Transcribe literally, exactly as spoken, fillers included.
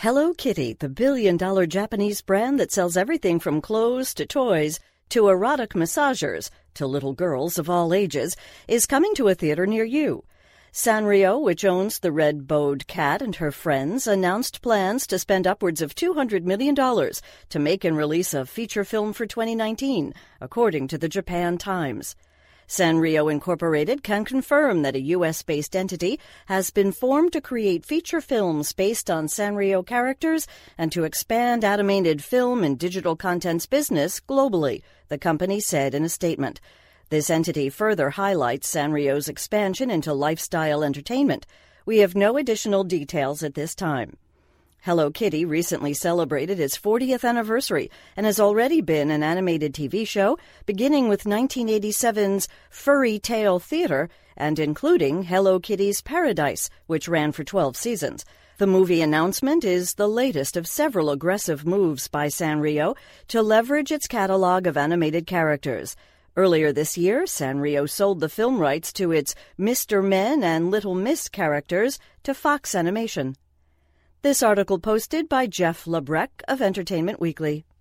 Hello Kitty, the billion-dollar Japanese brand that sells everything from clothes to toys to erotic massagers to little girls of all ages, is coming to a theater near you. Sanrio, which owns the red-bowed cat and her friends, announced plans to spend upwards of two hundred million dollars to make and release a feature film for twenty nineteen, according to the Japan Times. Sanrio Incorporated can confirm that a U S-based entity has been formed to create feature films based on Sanrio characters and to expand animated film and digital content's business globally, the company said in a statement. This entity further highlights Sanrio's expansion into lifestyle entertainment. We have no additional details at this time. Hello Kitty recently celebrated its fortieth anniversary and has already been an animated T V show, beginning with nineteen eighty-seven's Furry Tale Theater and including Hello Kitty's Paradise, which ran for twelve seasons. The movie announcement is the latest of several aggressive moves by Sanrio to leverage its catalog of animated characters. Earlier this year, Sanrio sold the film rights to its Mister Men and Little Miss characters to Fox Animation. This article posted by Jeff Labreck of Entertainment Weekly.